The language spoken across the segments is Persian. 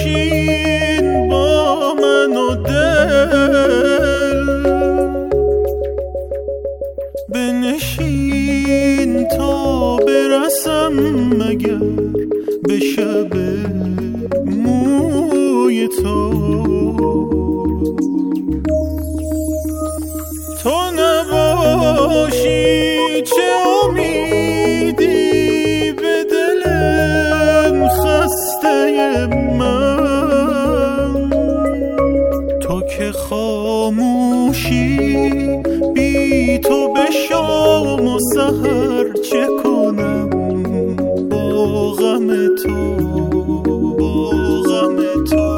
بنشین با من و دل، بنشین تا برسم مگر به شب موی تو. تو نباشی چه امیدی به دلم خسته من، تو که خاموشی بی تو به شام و سحر چه کنم با غم تو، با غم تو.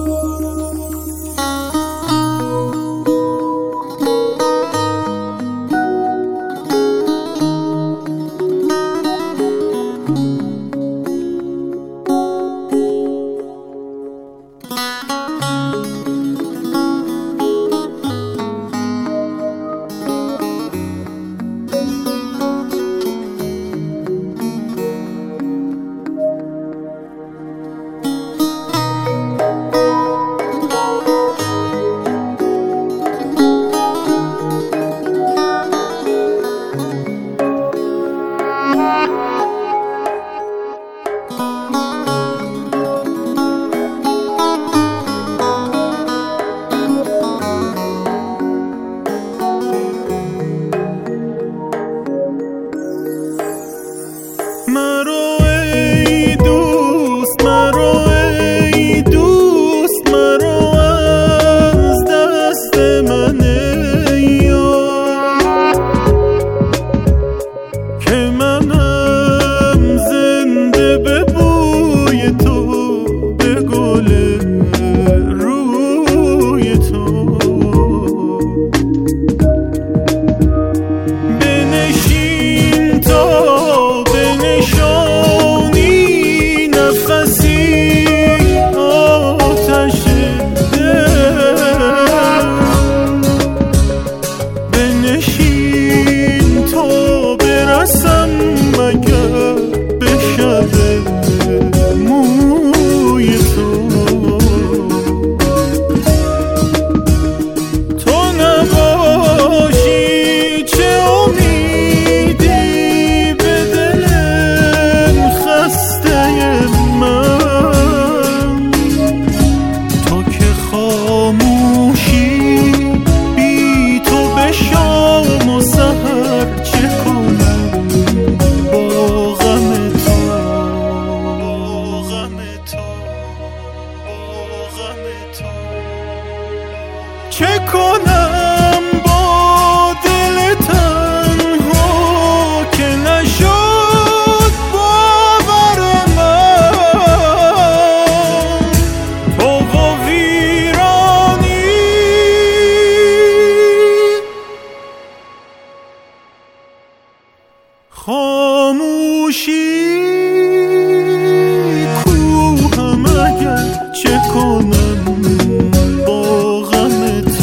چه کنم با دل تنها که نشد باور من، تو و ویرانی خاموشی کوهم اگر چه کنم با غم تو.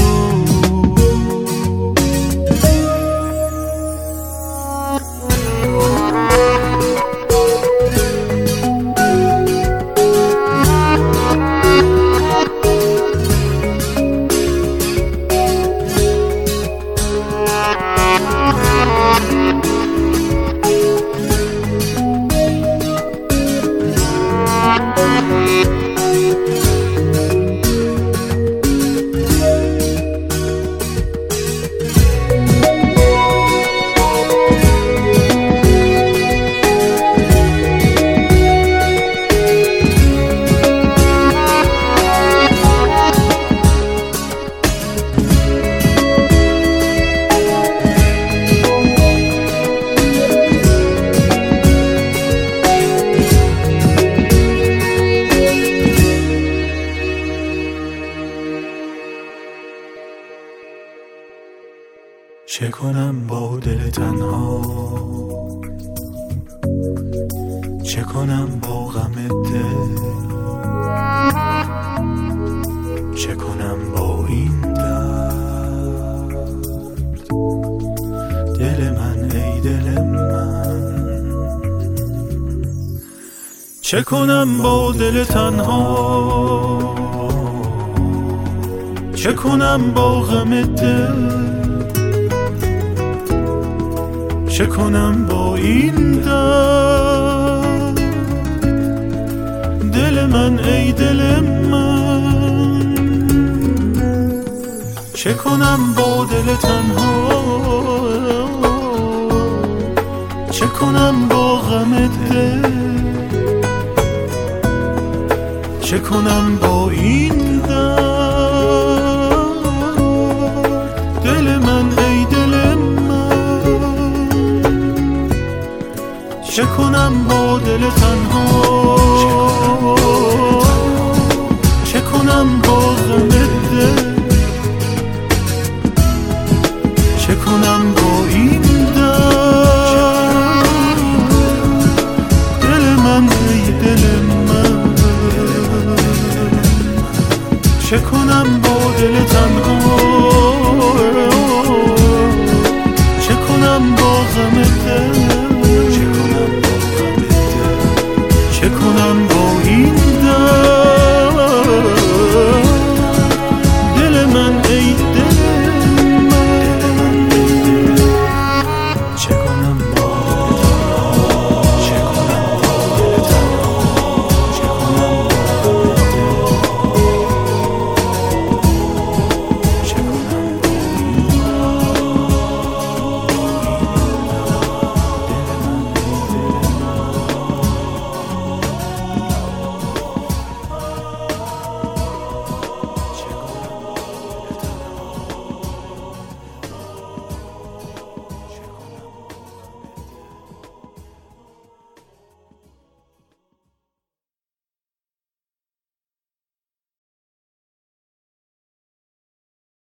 چه کنم با دل تنها، چه کنم با غم دل، چه کنم با این درد. دل من ای دل من، چه کنم با دل تنها، چه کنم با غم دل، چه کنم با این درد. دل من ای دل من، چه کنم با دل تنها، چه کنم با غم دل، چه کنم با این درد. دل من ای دل من، چه کنم با دل تنها، چه کنم با غم دل، چه کنم با این درد. دل من ای دل من، چه کنم با دل تنها، چه کنم با غم دل، چه کنم با این درد.